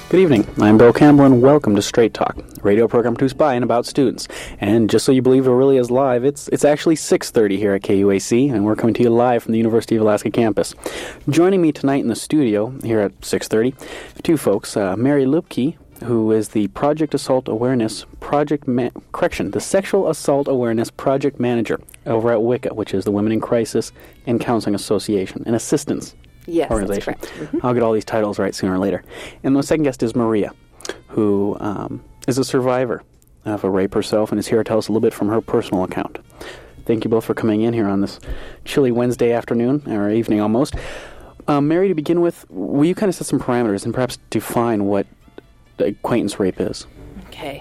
Good evening. I'm Bill Campbell, and welcome to Straight Talk, a radio program produced by and about students. And just so you believe it really is live, it's actually 6:30 here at KUAC, and we're coming to you live from the University of Alaska campus. Joining me tonight in the studio here at 6:30, two folks, Mary Lupke, who is the the Sexual Assault Awareness Project Manager over at WICA, which is the Women in Crisis and Counseling Association, and Assistance Organization. That's correct. Mm-hmm. I'll get all these titles right sooner or later. And the second guest is Maria, who is a survivor of a rape herself and is here to tell us a little bit from her personal account. Thank you both for coming in here on this chilly Wednesday afternoon, or evening almost. Mary, to begin with, will you kind of set some parameters and perhaps define what acquaintance rape is? Okay.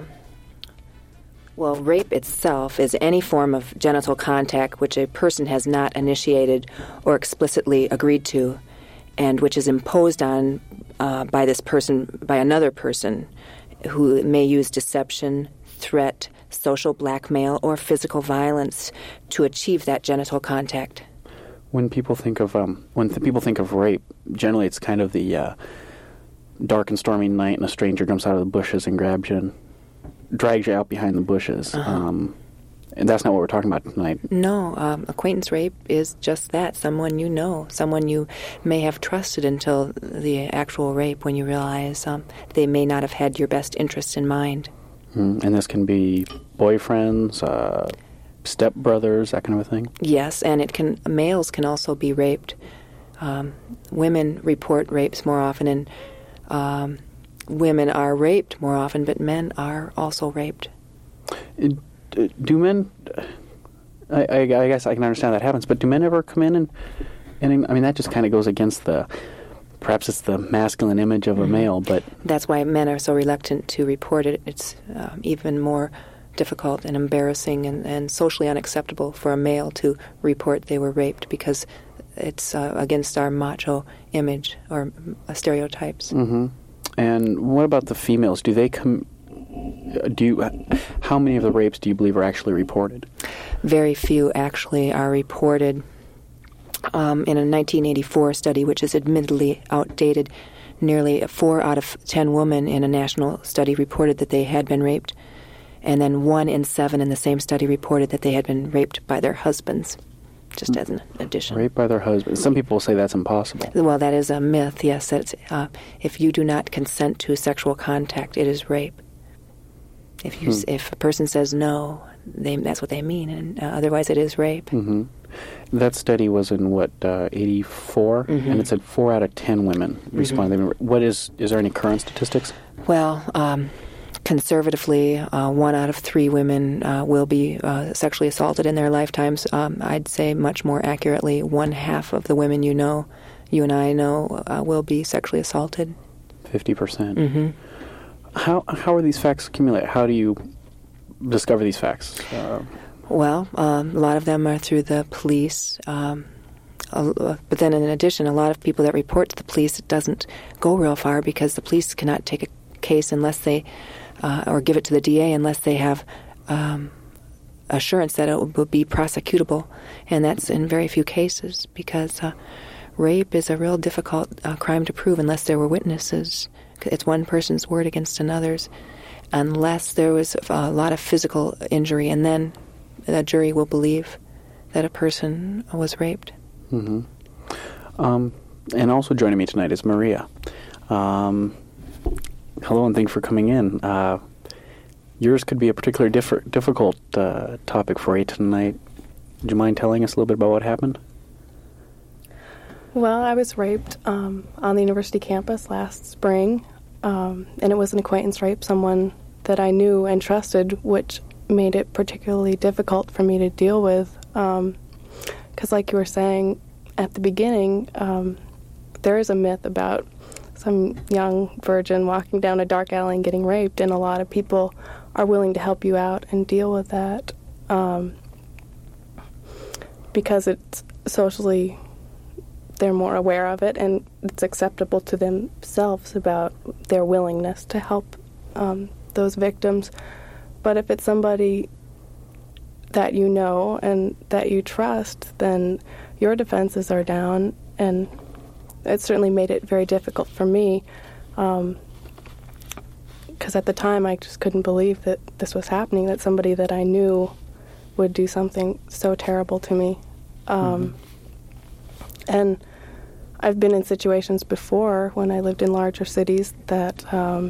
Well, rape itself is any form of genital contact which a person has not initiated or explicitly agreed to, and which is imposed on by another person who may use deception, threat, social blackmail, or physical violence to achieve that genital contact. When people think of rape, generally it's kind of the dark and stormy night, and a stranger jumps out of the bushes and grabs you and drags you out behind the bushes. And that's not what we're talking about tonight. No, acquaintance rape is just that, someone you know, someone you may have trusted until the actual rape, when you realize they may not have had your best interests in mind. And this can be boyfriends, stepbrothers, that kind of a thing? Yes, and males can also be raped. Women report rapes more often, and women are raped more often, but men are also raped. Do men, I guess I can understand that happens, but do men ever come in and I mean, that just kind of goes against perhaps it's the masculine image of a male, but... That's why men are so reluctant to report it. It's even more difficult and embarrassing and socially unacceptable for a male to report they were raped, because it's against our macho image or stereotypes. Mm-hmm. And what about the females? Do they come... How many of the rapes do you believe are actually reported? Very few actually are reported. In a 1984 study, which is admittedly outdated, nearly 4 out of 10 women in a national study reported that they had been raped, and then 1 in 7 in the same study reported that they had been raped by their husbands, just as an addition. Raped by their husbands. Some people say that's impossible. Well, that is a myth, yes. That's, if you do not consent to sexual contact, it is rape. If a person says no, that's what they mean, and otherwise it is rape. Mm-hmm. That study was in, 84? Mm-hmm. And it said 4 out of 10 women responded. Mm-hmm. Is there any current statistics? Well, conservatively, 1 out of 3 women will be sexually assaulted in their lifetimes. I'd say much more accurately, 1/2 of the women you and I know, will be sexually assaulted. 50%. Mm-hmm. How are these facts accumulated? How do you discover these facts? Well, a lot of them are through the police. But then in addition, a lot of people that report to the police, it doesn't go real far, because the police cannot take a case unless they, or give it to the DA unless they have assurance that it will be prosecutable. And that's in very few cases, because rape is a real difficult crime to prove unless there were witnesses. It's one person's word against another's, unless there was a lot of physical injury, and then the jury will believe that a person was raped. Mm-hmm. And also joining me tonight is Maria. Hello, and thanks for coming in. Yours could be a particularly difficult topic for you tonight. Would you mind telling us a little bit about what happened? Well, I was raped on the university campus last spring, and it was an acquaintance rape, someone that I knew and trusted, which made it particularly difficult for me to deal with, because like you were saying at the beginning, there is a myth about some young virgin walking down a dark alley and getting raped, and a lot of people are willing to help you out and deal with that, because it's socially, they're more aware of it, and it's acceptable to themselves about their willingness to help those victims. But if it's somebody that you know and that you trust, then your defenses are down, and it certainly made it very difficult for me. because at the time I just couldn't believe that this was happening, that somebody that I knew would do something so terrible to me. And I've been in situations before when I lived in larger cities that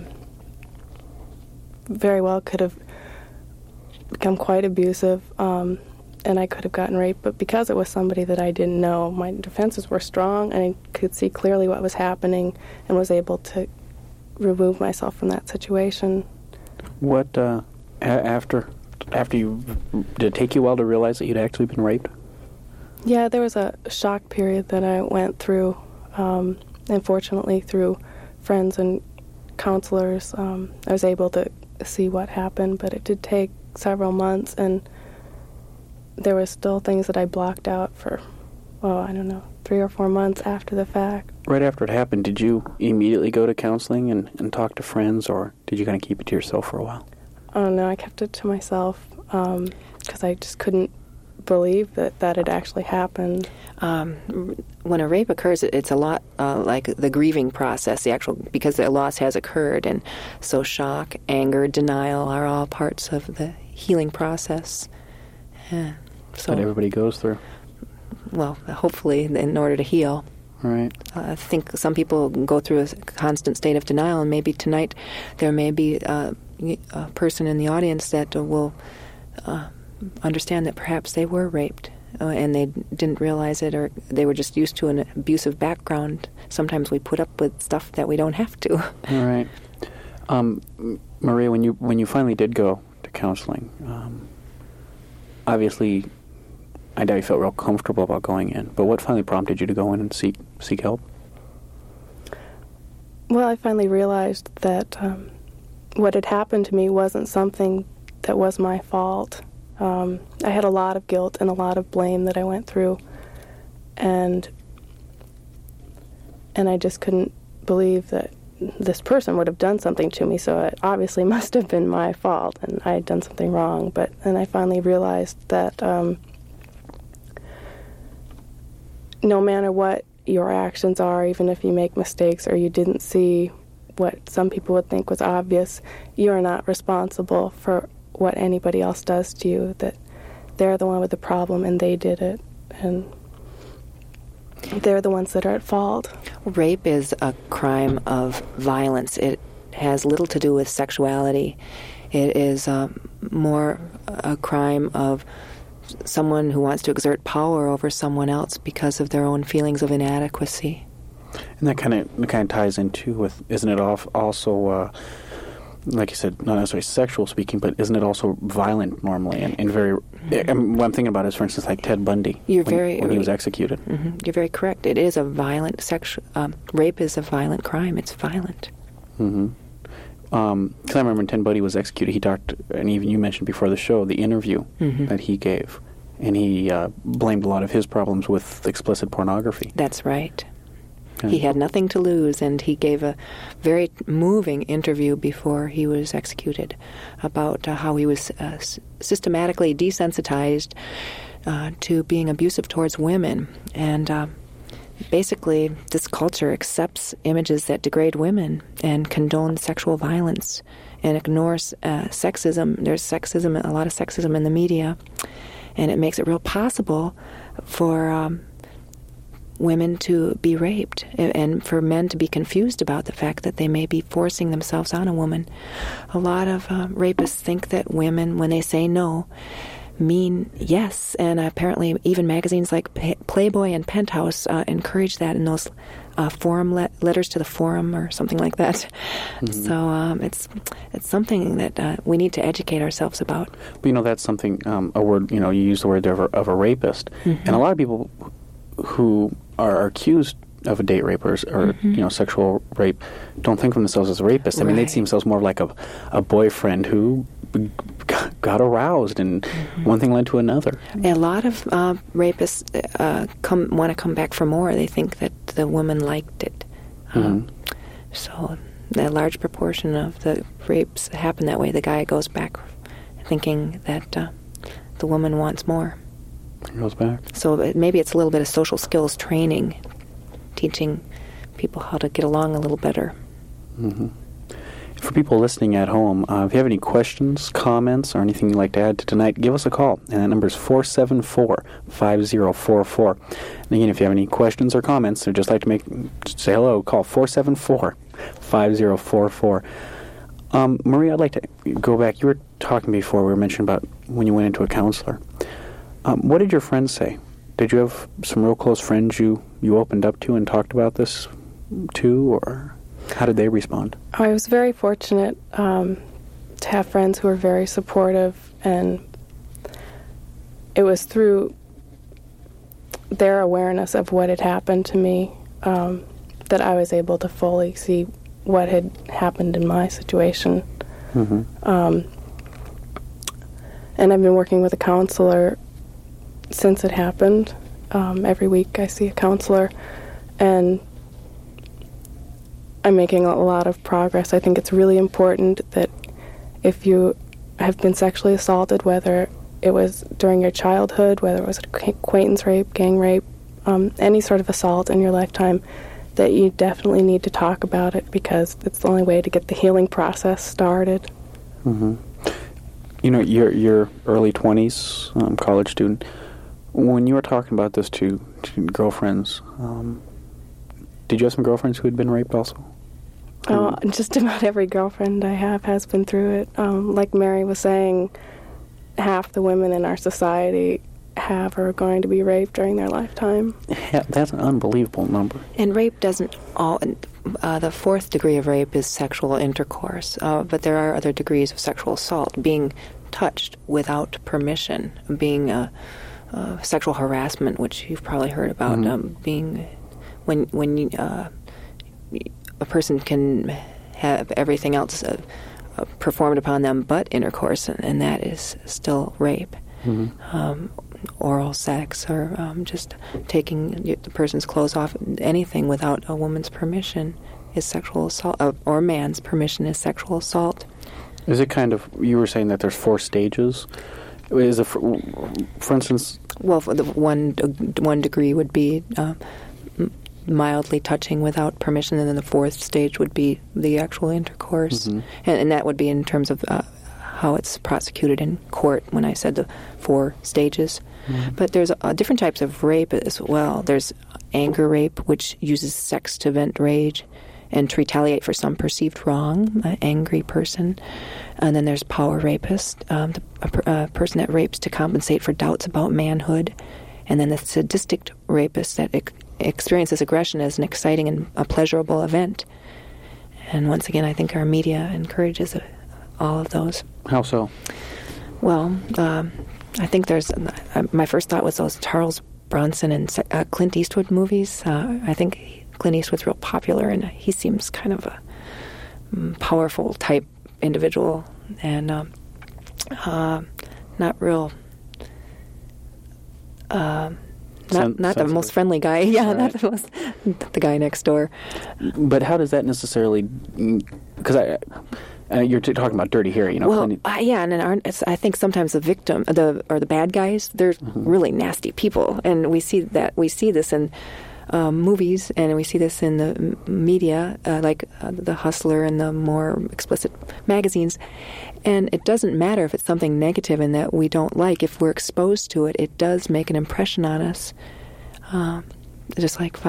very well could have become quite abusive, and I could have gotten raped, but because it was somebody that I didn't know, my defenses were strong, and I could see clearly what was happening and was able to remove myself from that situation. What, after you, did it take you a while to realize that you'd actually been raped? Yeah, there was a shock period that I went through, and fortunately through friends and counselors, I was able to see what happened, but it did take several months, and there were still things that I blocked out for, 3 or 4 months after the fact. Right after it happened, did you immediately go to counseling and talk to friends, or did you kind of keep it to yourself for a while? Oh, no, I kept it to myself because I just couldn't believe that had actually happened. When a rape occurs, it's a lot like the grieving process, because the loss has occurred, and so shock, anger, denial are all parts of the healing process. So that everybody goes through. Well, hopefully, in order to heal. Right. I think some people go through a constant state of denial, and maybe tonight there may be a person in the audience that will understand that perhaps they were raped and they didn't realize it, or they were just used to an abusive background. Sometimes we put up with stuff that we don't have to. All right. Maria, when you finally did go to counseling, obviously, I doubt you felt real comfortable about going in, but what finally prompted you to go in and seek help? Well, I finally realized that what had happened to me wasn't something that was my fault. I had a lot of guilt and a lot of blame that I went through, and I just couldn't believe that this person would have done something to me, so it obviously must have been my fault, and I had done something wrong. But then I finally realized that no matter what your actions are, even if you make mistakes or you didn't see what some people would think was obvious, you are not responsible for what anybody else does to you, that they're the one with the problem and they did it, and they're the ones that are at fault. Rape is a crime of violence. It has little to do with sexuality. It is more a crime of someone who wants to exert power over someone else because of their own feelings of inadequacy. And that kind of ties into with, isn't it also, like you said, not necessarily sexual speaking, but isn't it also violent normally and very? What I'm thinking about is, for instance, like Ted Bundy when he was executed. Mm-hmm. You're very correct. It is a violent rape is a violent crime. It's violent. Mm-hmm. Because I remember when Ted Bundy was executed, he talked, and even you mentioned before the show, the interview that he gave, and he blamed a lot of his problems with explicit pornography. That's right. He had nothing to lose, and he gave a very moving interview before he was executed about how he was systematically desensitized to being abusive towards women. And basically, this culture accepts images that degrade women and condones sexual violence and ignores sexism. There's sexism, a lot of sexism in the media, and it makes it real possible for women to be raped and for men to be confused about the fact that they may be forcing themselves on a woman. A lot of rapists think that women, when they say no, mean yes, and apparently even magazines like Playboy and Penthouse encourage that in those forum letters to the forum or something like that. Mm-hmm. So it's something that we need to educate ourselves about. But that's something, a word, you use the word of a rapist, and a lot of people who are accused of a date rape or sexual rape don't think of themselves as rapists. I mean, they'd see themselves more like a boyfriend who got aroused, and one thing led to another. A lot of rapists want to come back for more. They think that the woman liked it. So a large proportion of the rapes happen that way. The guy goes back thinking that the woman wants more. He goes back. So maybe it's a little bit of social skills training, teaching people how to get along a little better. Mm-hmm. For people listening at home, if you have any questions, comments, or anything you'd like to add to tonight, give us a call. And that number is 474-5044. And again, if you have any questions or comments, or just like to say hello, call 474-5044. Maria, I'd like to go back. You were talking before, we were mentioning about when you went into a counselor. What did your friends say? Did you have some real close friends you opened up to and talked about this to, or how did they respond? I was very fortunate to have friends who were very supportive, and it was through their awareness of what had happened to me that I was able to fully see what had happened in my situation. Mm-hmm. And I've been working with a counselor since it happened. Every week I see a counselor, and I'm making a lot of progress. I think it's really important that if you have been sexually assaulted, whether it was during your childhood, whether it was acquaintance rape, gang rape, any sort of assault in your lifetime, that you definitely need to talk about it, because it's the only way to get the healing process started. Mm-hmm. You know, your early 20s, college student, when you were talking about this to girlfriends, did you have some girlfriends who had been raped also? Oh, just about every girlfriend I have has been through it. Like Mary was saying, half the women in our society have or are going to be raped during their lifetime. Yeah, that's an unbelievable number. And rape doesn't the fourth degree of rape is sexual intercourse, but there are other degrees of sexual assault. Being touched without permission, being sexual harassment, which you've probably heard about, being when you, a person can have everything else performed upon them but intercourse, and that is still rape. Mm-hmm. Oral sex, or just taking the person's clothes off, anything without a woman's permission is sexual assault, or a man's permission is sexual assault. Is it kind of, you were saying that there's 4 stages? Is it, for instance... Well, the one degree would be mildly touching without permission, and then the 4th stage would be the actual intercourse. Mm-hmm. And that would be in terms of how it's prosecuted in court, when I said the 4 stages. Mm-hmm. But there's different types of rape as well. There's anger rape, which uses sex to vent rage and to retaliate for some perceived wrong, an angry person. And then there's power rapist, a person that rapes to compensate for doubts about manhood. And then the sadistic rapist that experiences aggression as an exciting and a pleasurable event. And once again, I think our media encourages all of those. How so? Well, I think there's... my first thought was those Charles Bronson and Clint Eastwood movies. I think Clint Eastwood's real popular, and he seems kind of a powerful type individual, and not real... not the most friendly guy. Yeah, right. Not the guy next door. But how does that necessarily... Because you're talking about Dirty Harry, you know. Well, yeah, and I think sometimes the victim, or the bad guys, they're really nasty people, and we see this in movies, and we see this in the media, like The Hustler and the more explicit magazines. And it doesn't matter if it's something negative and that we don't like. If we're exposed to it, it does make an impression on us. Just like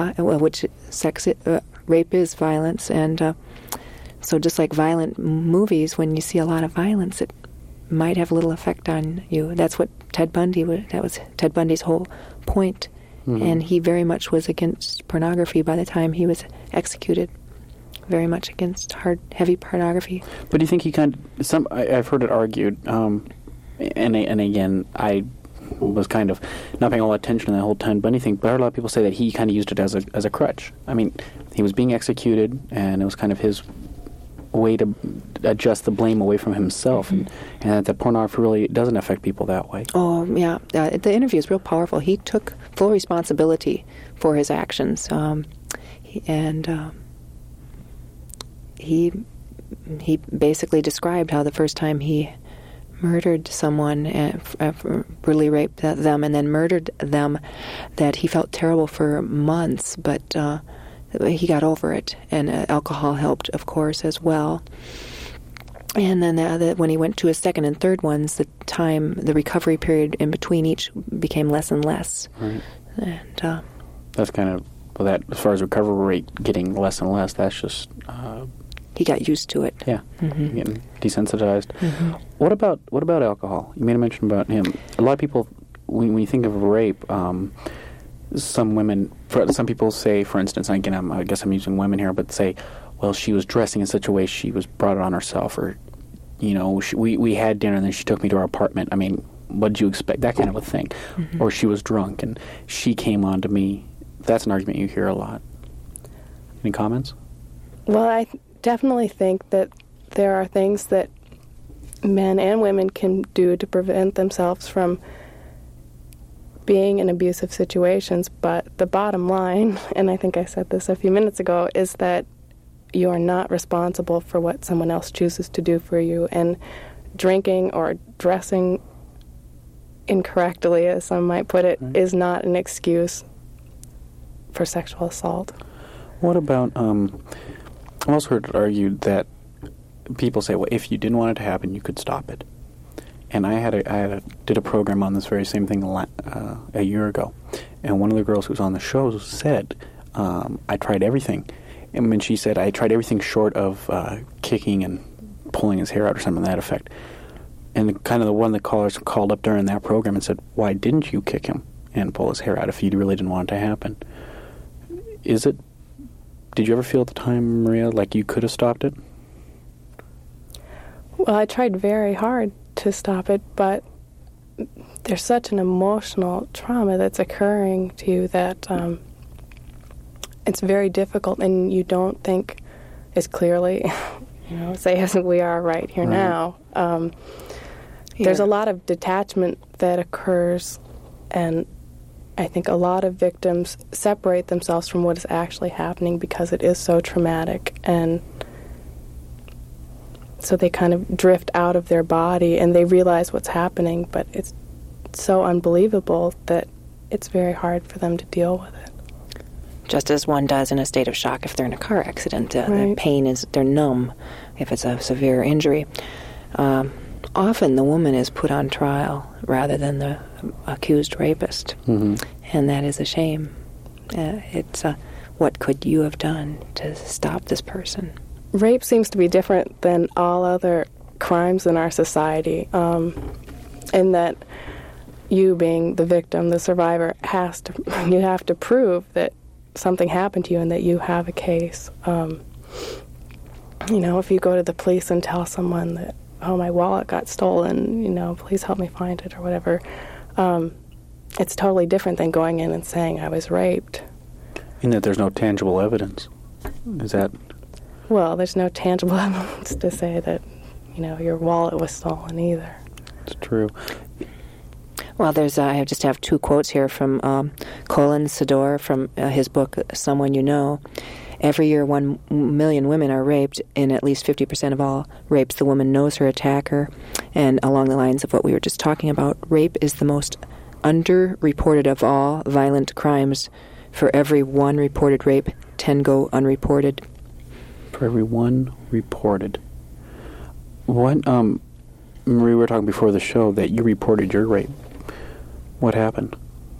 rape is violence, and so just like violent movies, when you see a lot of violence, it might have little effect on you. That's what that was Ted Bundy's whole point. Mm-hmm. And he very much was against pornography by the time he was executed. Very much against heavy pornography. But do you think he I've heard it argued, and again, I was kind of not paying all attention to that whole Ted Bundy thing, but I heard a lot of people say that he kind of used it as a crutch. I mean, he was being executed, and it was kind of his way to adjust the blame away from himself, and that pornography really doesn't affect people that way. Oh, yeah. The interview is real powerful. He took full responsibility for his actions, he basically described how the first time he murdered someone, brutally raped them, and then murdered them, that he felt terrible for months, but he got over it, and alcohol helped, of course, as well. And then when he went to his second and third ones, the recovery period in between each became less and less. Right. And that's kind of, well, that as far as recovery rate getting less and less, that's just... he got used to it. Yeah, getting desensitized. Mm-hmm. What about alcohol? You made a mention about him. A lot of people, when you think of rape, some people say, for instance, and again, I guess I'm using women here, but say, well, she was dressing in such a way she was brought it on herself, or, we had dinner and then she took me to our apartment. I mean, what did you expect? That kind of a thing. Mm-hmm. Or she was drunk and she came on to me. That's an argument you hear a lot. Any comments? Well, I definitely think that there are things that men and women can do to prevent themselves from being in abusive situations, but the bottom line, and I think I said this a few minutes ago, is that you are not responsible for what someone else chooses to do for you, and drinking or dressing incorrectly, as some might put it, is not an excuse for sexual assault. What about, I've also heard it argued that people say, well, if you didn't want it to happen, you could stop it. And I did a program on this very same thing a year ago, and one of the girls who was on the show said, I tried everything. And when she said, I tried everything short of kicking and pulling his hair out or something to that effect. And kind of the one of the callers called up during that program and said, why didn't you kick him and pull his hair out if you really didn't want it to happen? Did you ever feel at the time, Maria, like you could have stopped it? Well, I tried very hard to stop it, but there's such an emotional trauma that's occurring to you that it's very difficult, and you don't think as clearly, say as we are right here now. There's a lot of detachment that occurs, and I think a lot of victims separate themselves from what is actually happening because it is so traumatic, and so they kind of drift out of their body and they realize what's happening, but it's so unbelievable that it's very hard for them to deal with it. Just as one does in a state of shock if they're in a car accident. Right. The pain is, they're numb if it's a severe injury. Often the woman is put on trial rather than the accused rapist, and that is a shame. It's what could you have done to stop this person? Rape seems to be different than all other crimes in our society, in that you, being the victim, the survivor, you have to prove that something happened to you and that you have a case. If you go to the police and tell someone that, oh, my wallet got stolen, please help me find it or whatever, it's totally different than going in and saying I was raped. In that there's no tangible evidence. Is that... Well, there's no tangible evidence to say that, your wallet was stolen either. It's true. Well, I just have two quotes here from Colin Sador from his book, Someone You Know. Every year, 1 million women are raped. In at least 50% of all rapes, the woman knows her attacker. And along the lines of what we were just talking about, rape is the most underreported of all violent crimes. For every one reported rape, 10 go unreported. For every one reported. What, Marie, we were talking before the show that you reported your rape. What happened?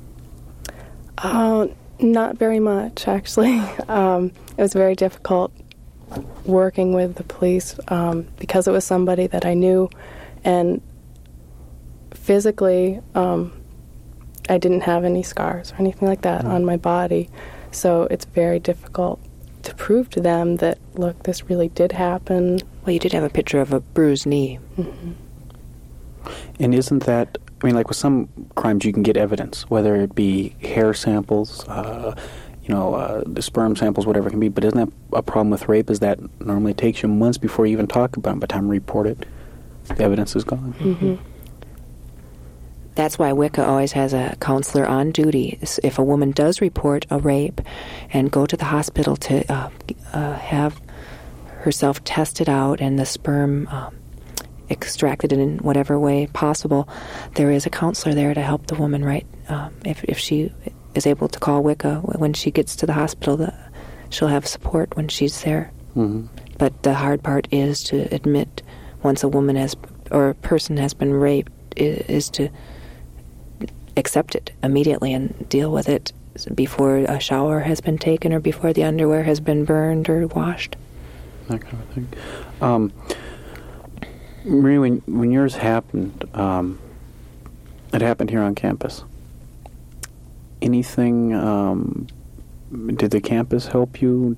Not very much, actually. It was very difficult working with the police because it was somebody that I knew, and physically I didn't have any scars or anything like that on my body, so it's very difficult to prove to them that, look, this really did happen. Well, you did have a picture of a bruised knee. Mm-hmm. And isn't that, like with some crimes you can get evidence, whether it be hair samples, the sperm samples, whatever it can be, but isn't that a problem with rape, is that normally takes you months before you even talk about it. By the time you report it, the evidence is gone. Mm-hmm. That's why Wicca always has a counselor on duty. If a woman does report a rape and go to the hospital to have herself tested out and the sperm extracted in whatever way possible, there is a counselor there to help the woman, right? If she is able to call Wicca when she gets to the hospital, she'll have support when she's there. Mm-hmm. But the hard part is to admit once a woman has or a person has been raped is to accept it immediately and deal with it before a shower has been taken or before the underwear has been burned or washed. That kind of thing. Marie, when yours happened, it happened here on campus. Anything, did the campus help you?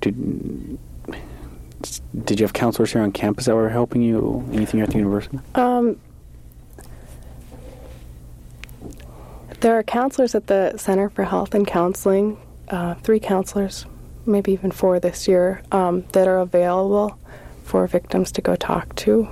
Did you have counselors here on campus that were helping you? Anything here at the university? There are counselors at the Center for Health and Counseling, 3 counselors, maybe even 4 this year, that are available for victims to go talk to.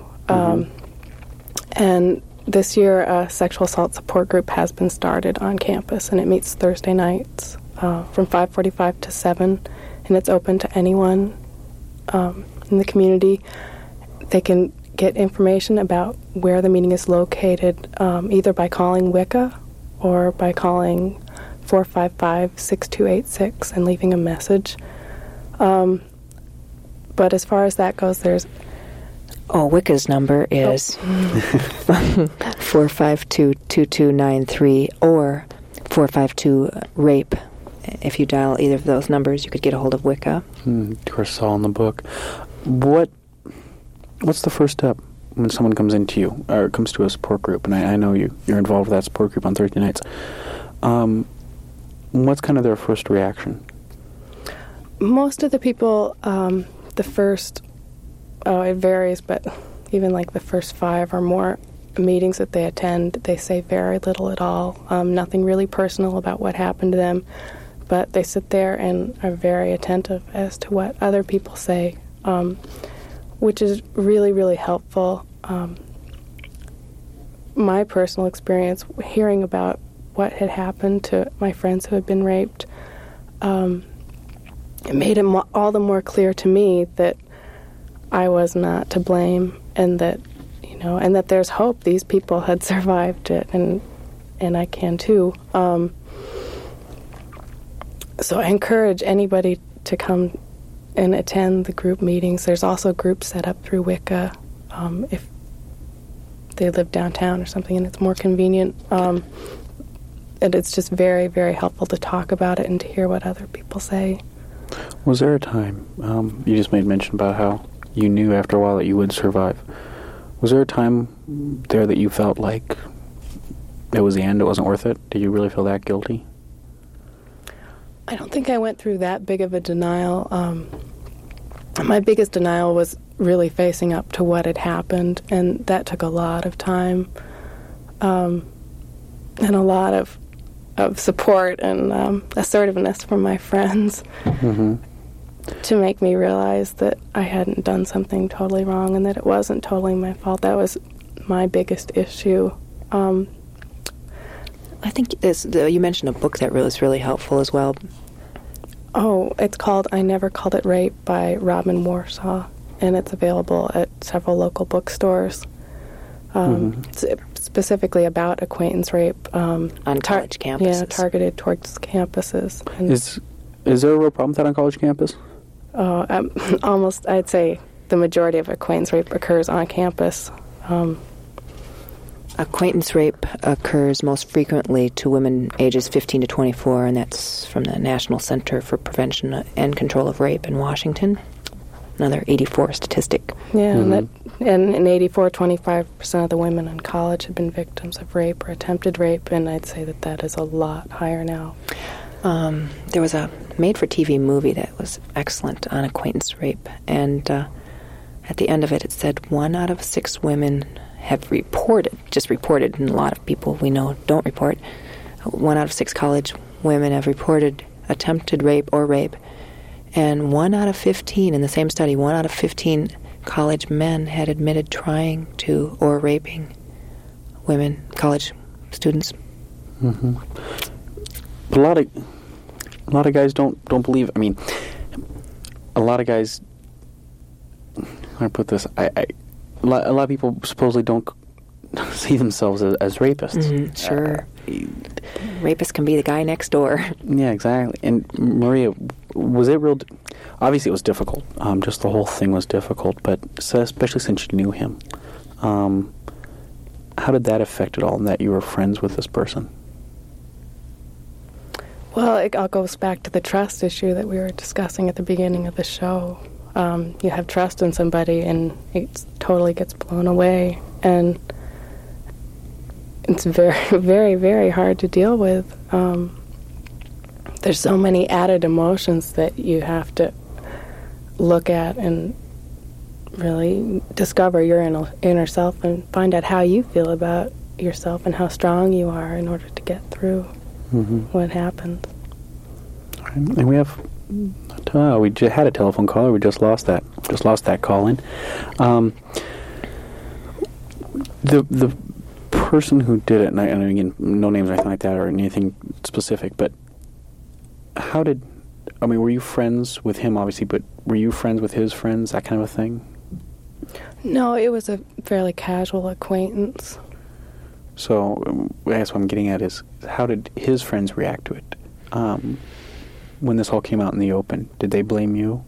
And this year, a sexual assault support group has been started on campus, and it meets Thursday nights from 5:45 to 7, and it's open to anyone in the community. They can get information about where the meeting is located either by calling WICA or by calling 455-6286 and leaving a message. But as far as that goes, there's... WICA's number is 452-2293 or 452-RAPE. If you dial either of those numbers, you could get a hold of WICA. Of course, it's all in the book. What's the first step when someone comes into you or comes to a support group? And I know you're involved with that support group on Thursday nights. What's kind of their first reaction? Most of the people, the first, it varies, but even like the first 5 or more meetings that they attend, they say very little at all. Nothing really personal about what happened to them, but they sit there and are very attentive as to what other people say, which is really, really helpful. My personal experience, hearing about what had happened to my friends who had been raped, it made it all the more clear to me that I was not to blame, and that, and that there's hope. These people had survived it, and I can too. So I encourage anybody to come and attend the group meetings. There's also groups set up through WICA if they live downtown or something and it's more convenient. And it's just very, very helpful to talk about it and to hear what other people say. Was there a time, you just made mention about how you knew after a while that you would survive. Was there a time there that you felt like it was the end, it wasn't worth it? Did you really feel that guilty? I don't think I went through that big of a denial. My biggest denial was really facing up to what had happened, and that took a lot of time and a lot of support and assertiveness from my friends to make me realize that I hadn't done something totally wrong and that it wasn't totally my fault. That was my biggest issue. I think you mentioned a book that was really helpful as well. Oh, it's called I Never Called It Rape by Robin Warsaw, and it's available at several local bookstores. It's specifically about acquaintance rape. On college campuses. Yeah, targeted towards campuses. And Is there a real problem with that on college campus? Almost, I'd say the majority of acquaintance rape occurs on campus. Acquaintance rape occurs most frequently to women ages 15 to 24, and that's from the National Center for Prevention and Control of Rape in Washington. Another 84 statistic. Yeah, and in 25% of the women in college have been victims of rape or attempted rape, and I'd say that is a lot higher now. There was a made-for-TV movie that was excellent on acquaintance rape, and at the end of it, it said 1 out of 6 women have reported, and a lot of people we know don't report. 1 out of 6 college women have reported attempted rape or rape, and 1 out of 15, in the same study, 1 out of 15 college men had admitted trying to or raping women, college students. Mm-hmm. But a lot of guys don't believe. I mean, a lot of guys. How do I put this? A lot of people supposedly don't see themselves as rapists. Sure. Rapist can be the guy next door. Yeah, exactly. And Maria, was it real? Obviously, it was difficult. Just the whole thing was difficult. But especially since you knew him, How did that affect it all, that you were friends with this person? Well, it all goes back to the trust issue that we were discussing at the beginning of the show. You have trust in somebody, and it totally gets blown away. And it's very, very, very hard to deal with. There's so many added emotions that you have to look at and really discover your inner self and find out how you feel about yourself and how strong you are in order to get through what happens. And we have, we had a telephone caller. We just lost that. Just lost that call in. The person who did it, and again, no names or anything like that or anything specific, but were you friends with him, obviously, but were you friends with his friends, that kind of a thing? No, it was a fairly casual acquaintance. So I guess what I'm getting at is, how did his friends react to it? When this all came out in the open, did they blame you?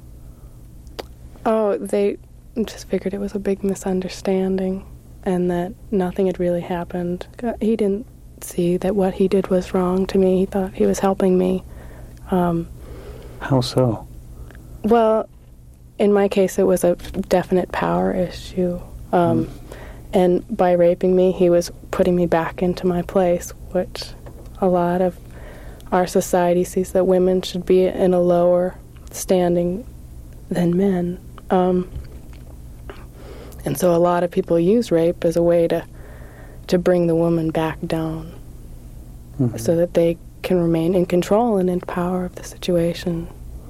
Oh, they just figured it was a big misunderstanding and that nothing had really happened. He didn't see that what he did was wrong to me. He thought he was helping me. How so? Well, in my case, it was a definite power issue. And by raping me, he was putting me back into my place, which a lot of our society sees that women should be in a lower standing than men. And so a lot of people use rape as a way to bring the woman back down so that they can remain in control and in power of the situation.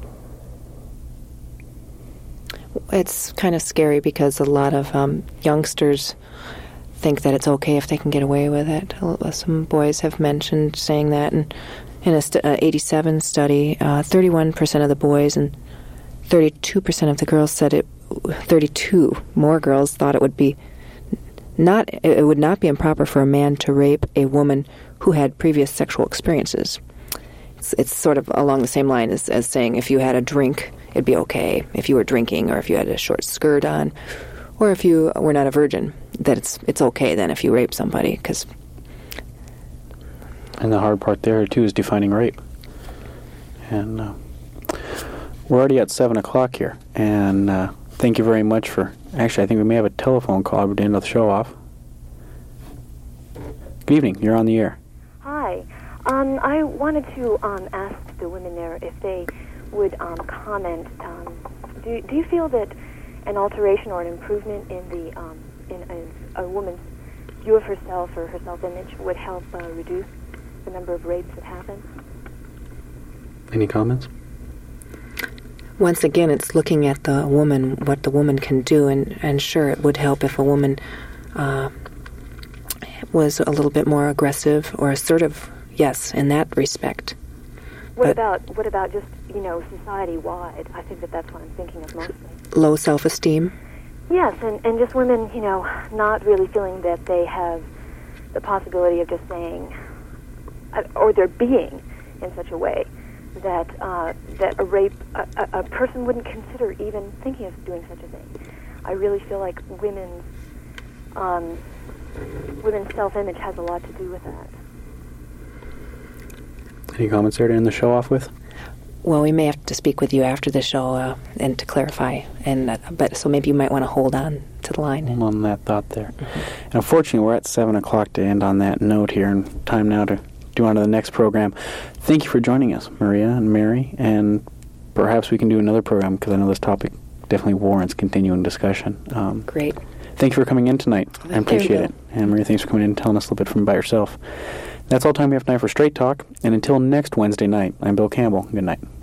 It's kind of scary because a lot of youngsters think that it's okay if they can get away with it. Some boys have mentioned saying that. And in a 87 study, 31% of the boys and 32% of the girls said 32 more girls thought it would not be improper for a man to rape a woman who had previous sexual experiences. It's sort of along the same line as saying if you had a drink, it'd be okay. If you were drinking, or if you had a short skirt on, or if you were not a virgin, that it's okay then if you rape somebody. And the hard part there, too, is defining rape. And we're already at 7 o'clock here. And thank you very much for... Actually, I think we may have a telephone call. We're to end the show off. Good evening. You're on the air. Hi. I wanted to ask the women there if they would comment. Do you feel that an alteration or an improvement in the in a woman's view of herself or her self-image would help reduce the number of rapes that happen? Any comments? Once again, it's looking at the woman, what the woman can do, and sure, it would help if a woman was a little bit more aggressive or assertive. Yes, in that respect. What about just, society-wide? I think that's what I'm thinking of mostly. Low self-esteem? Yes, and just women, not really feeling that they have the possibility of just saying, or their being in such a way that that a rape, a person wouldn't consider even thinking of doing such a thing. I really feel like women's self-image has a lot to do with that. Any comments there to end the show off with? Well, we may have to speak with you after the show and to clarify. But so maybe you might want to hold on to the line. On that thought there. And unfortunately, we're at 7 o'clock to end on that note here, and time now to do on to the next program. Thank you for joining us, Maria and Mary, and perhaps we can do another program because I know this topic definitely warrants continuing discussion. Great. Thank you for coming in tonight. I appreciate it. And Maria, thanks for coming in and telling us a little bit from about yourself. That's all time we have tonight for Straight Talk, and until next Wednesday night, I'm Bill Campbell. Good night.